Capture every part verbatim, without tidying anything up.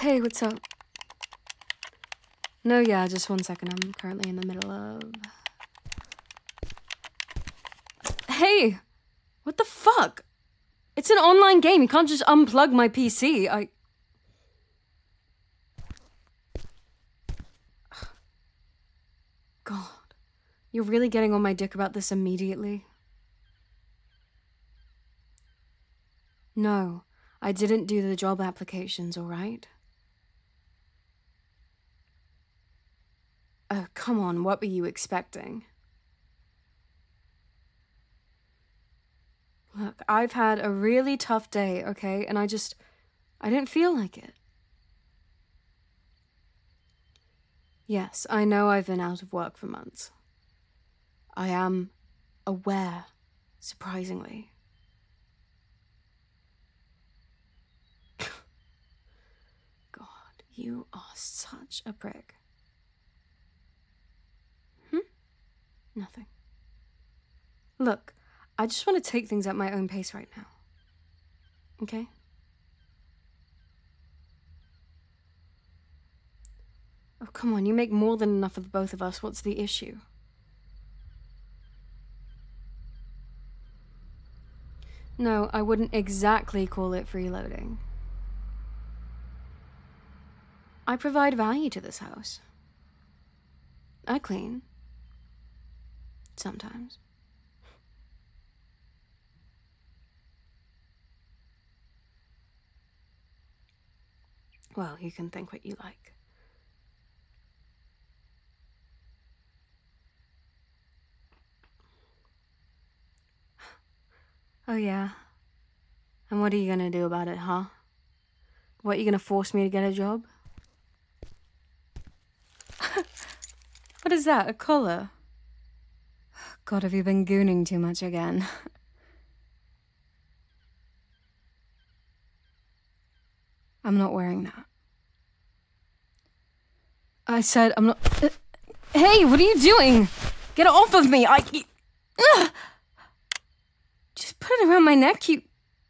Hey, what's up? No, yeah, just one second. I'm currently in the middle of... Hey! What the fuck? It's an online game. You can't just unplug my P C. I... God. You're really getting on my dick about this immediately? No, I didn't do the job applications, alright? Oh, come on, what were you expecting? Look, I've had a really tough day, okay? And I just... I didn't feel like it. Yes, I know I've been out of work for months. I am aware, surprisingly. God, you are such a prick. Hmm? Nothing. Look, I just want to take things at my own pace right now. Okay? Oh, come on, you make more than enough of the both of us. What's the issue? No, I wouldn't exactly call it freeloading. I provide value to this house. I clean. Sometimes. Well, you can think what you like. Oh, yeah? And what are you gonna do about it, huh? What, you gonna force me to get a job? What is that, a collar? God, have you been gooning too much again? I'm not wearing that. I said I'm not... Uh, hey, what are you doing? Get it off of me! I... Uh, just put it around my neck, you...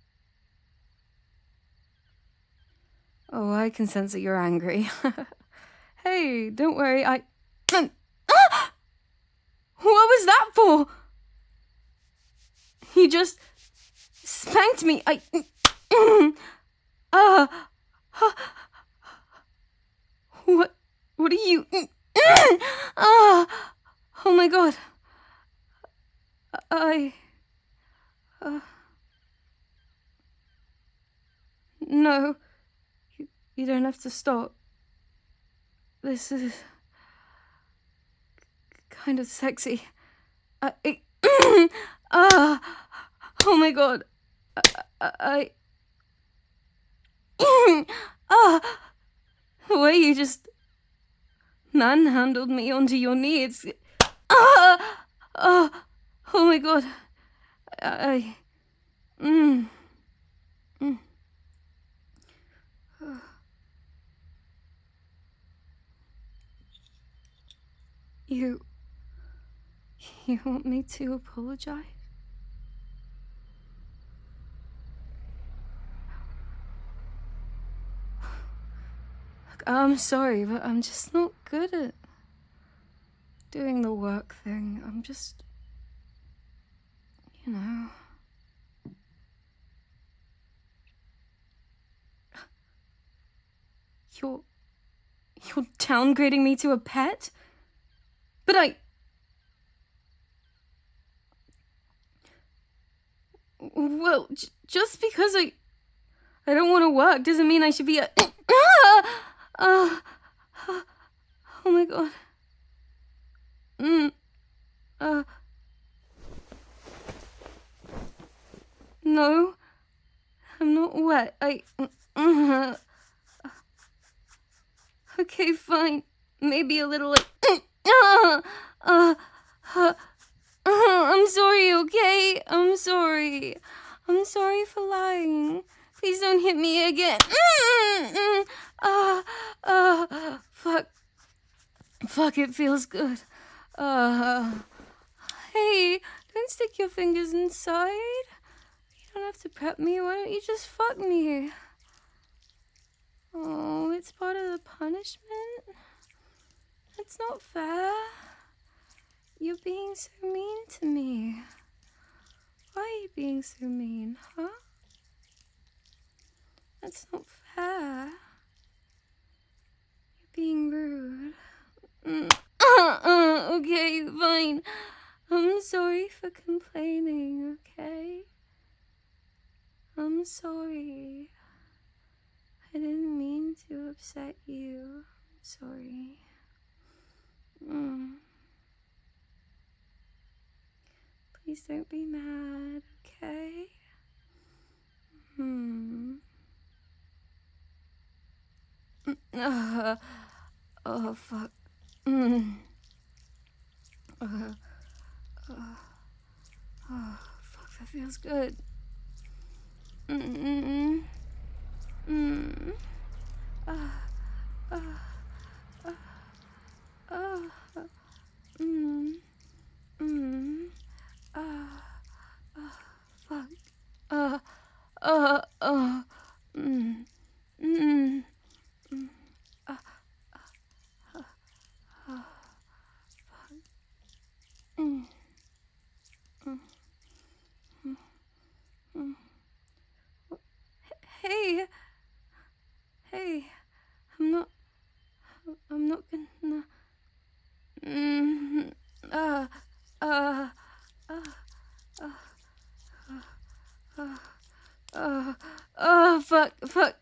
Oh, I can sense that you're angry. Hey, don't worry, I... Uh, ah! What was that for? He just... spanked me. I... Uh... uh what... What are you... Ah! Oh my god. I... Uh... No. You, you don't have to stop. This is... kind of sexy. I... I uh, oh my god. I... I... Ah! The way you just... manhandled me onto your knee, it's... Ah! Oh, oh my god. I... Mm. Mm. You... You want me to apologize? Look, I'm sorry, but I'm just not good at doing the work thing. I'm just... You know... You're... You're downgrading me to a pet? But I... Well, j just because I... I don't want to work doesn't mean I should be a... Ah! Uh, oh my god. Mm. Uh... No. I'm not wet. I... Uh, okay, fine. Maybe a little like... Uh, uh, uh, I'm sorry, okay? I'm sorry. I'm sorry for lying. Please don't hit me again. Uh, uh, fuck. Fuck, it feels good. Uh, hey, don't stick your fingers inside. You don't have to prep me. Why don't you just fuck me? Oh, it's punishment? That's not fair. You're being so mean to me. Why are you being so mean, huh? That's not fair. You're being rude. Mm. Uh, uh, okay, fine. I'm sorry for complaining, okay? I'm sorry. I didn't mean to upset you. I'm sorry. Mm. Please don't be mad, okay? Hmm. Uh, oh, fuck. Mm. Uh, uh, oh, fuck, that feels good. Mm-mm. Mm. Uh, uh, uh, uh, mm. Mm. Uh, uh, fuck. Uh, uh, uh, mm. Mm. Mm. Uh, uh, uh, fuck. Mm. Mm. Mm. Mm. Hey, hey, I'm not, I'm not gonna, mm, uh, uh, uh, uh, uh, uh, uh, fuck, fuck.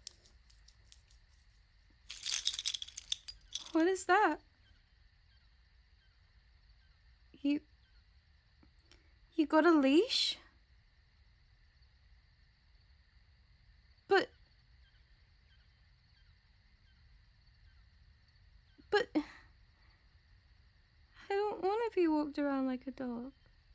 What is that? You, you got a leash? But, but, I don't want to be walked around like a dog.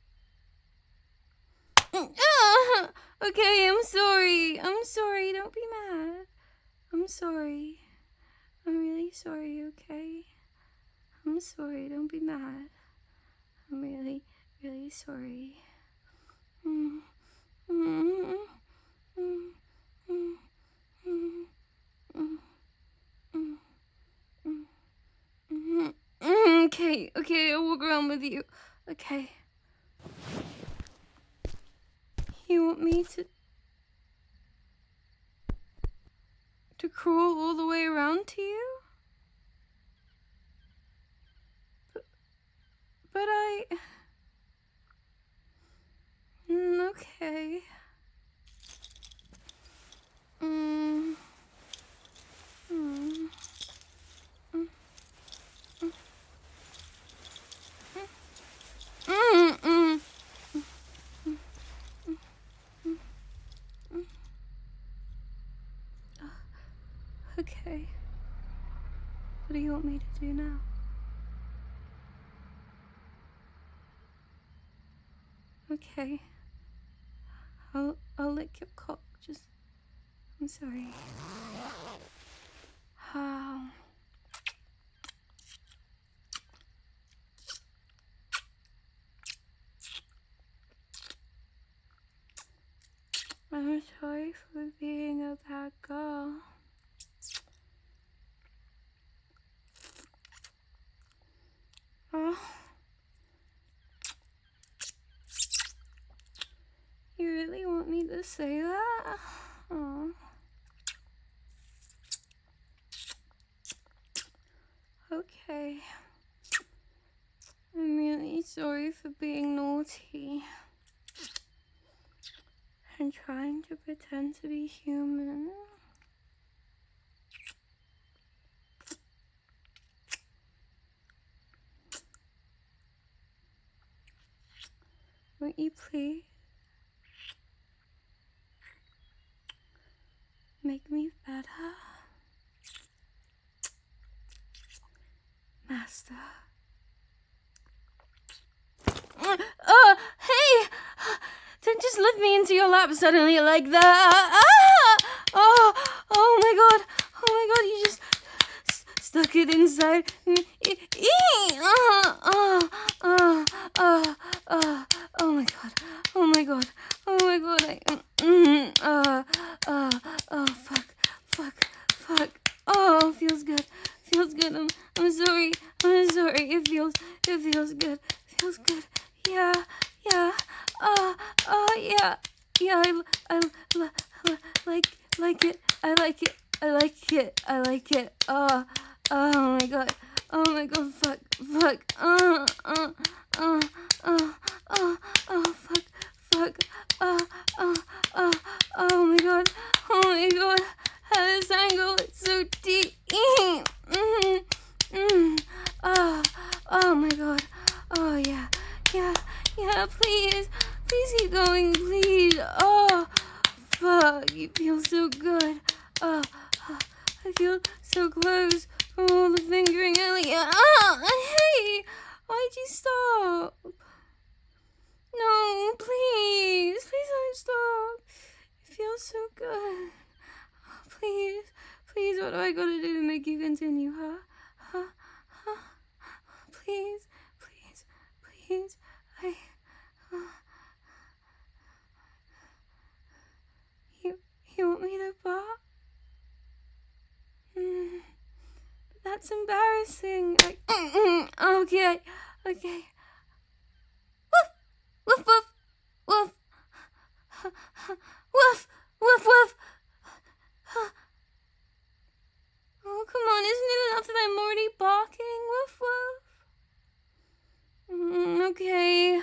Okay, I'm sorry. I'm sorry. Don't be mad. I'm sorry. I'm really sorry, okay? I'm sorry. Don't be mad. I'm really, really sorry. Mm, mm, mm, mm, mm, mm, mm, mm, mm, mm. Okay, okay, I'll walk around with you. Okay. You want me to to crawl all the way around to you? But, but I... Mm, okay. Mm. Mm. Mm. Mm. Mm. Okay. What do you want me to do now? Okay. I'll I'll lick your cock. Just I'm sorry. How? I'm sorry for being a bad girl. Oh. You really want me to say that? Oh. Okay. I'm really sorry for being naughty and trying to pretend to be human. Won't you please make me better? Master. Uh, hey! Don't just lift me into your lap suddenly like that. Ah! Oh, oh my god. Oh my god, you just st- stuck it inside me. Uh, uh, uh, uh, uh, oh my god. Oh my god. Oh my god. I, mm, uh, uh, oh, fuck. Fuck. Fuck. Oh, feels good. good. I'm, I'm sorry. I'm sorry. It feels, it feels good. It feels good. Yeah, yeah. Uh, uh, yeah. Yeah, I, I, I, I like, like it. I like it. I like it. I like it. Uh, oh my god. Oh my god. Fuck. Fuck. Uh, uh, uh, uh, uh, uh, fuck. Fuck. Uh, uh, uh, oh my god. Oh my god. How this angle is so deep. Mm-hmm. Mm. Oh, oh my god. Oh yeah. Yeah. Yeah, please. Please keep going, please. Oh, fuck. You feel so good. Oh, oh, I feel so close from all the fingering earlier. Oh, hey. Why'd you stop? No, please. Please don't stop. It feels so good. Oh, please. Please, what do I gotta do to make you continue, huh? Huh? Huh? Please. Please. Please. I... Uh, you... You want me to bark? Mm, that's embarrassing. Like, okay. Okay. Woof! Woof, woof. Woof. Woof. Woof, woof. Oh, come on. Isn't it enough that I'm already barking? Woof, woof. Mm, okay.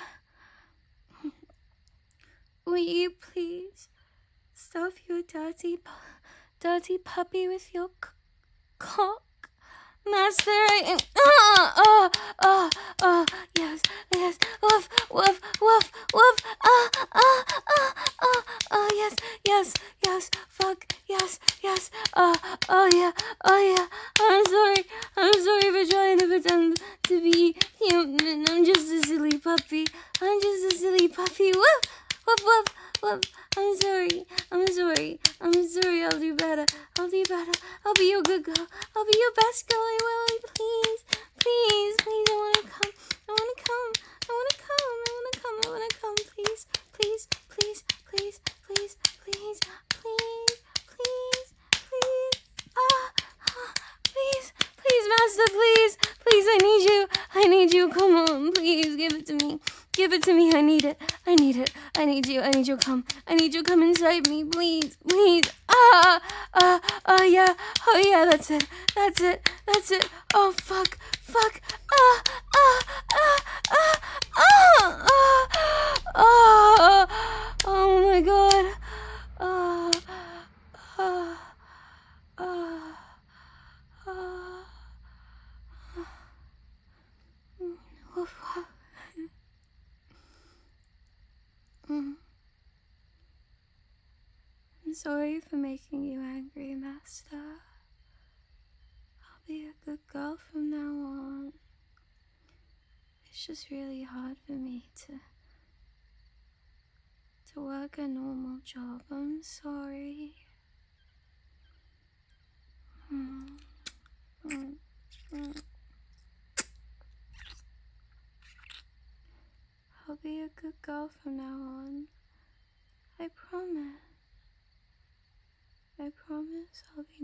Will you please stuff your dirty, dirty puppy with your c- cock? Master, I... Oh, oh, oh, oh, yes, yes, woof, woof, woof, woof, ah, ah, ah, ah, oh, yes, yes, yes, fuck, yes, yes, oh, oh, yeah, oh, yeah, I'm sorry, I'm sorry for trying to pretend to be human, I'm just a silly puppy, I'm just a silly puppy, woof, woof, woof, woof, I'm sorry, I'm sorry, I'm sorry, I'll do better, I'll do better, I'll be your good girl, I'll be your best girl, I will, please, please, please, I wanna come, I wanna come, I wanna come, I wanna come, I wanna come, please, please, please, please, please, please, please, please, please, ah, ah, please, please, master, please, please, I need you, I need you, come on, please, give it to me. Give it to me, I need it, I need it, I need you, I need you, come, I need you, come inside me, please, please, ah, ah, oh yeah, oh yeah, that's it, that's it, that's it, oh fuck, fuck, ah, ah, ah, ah, ah, ah, ah, oh my god, ah, ah, ah, ah, woof, woof. Mm. I'm sorry for making you angry, Master. I'll be a good girl from now on. It's just really hard for me to to work a normal job. I'm sorry. Mm. Mm. Mm. I'll be a good girl from now on. I promise. I promise I'll be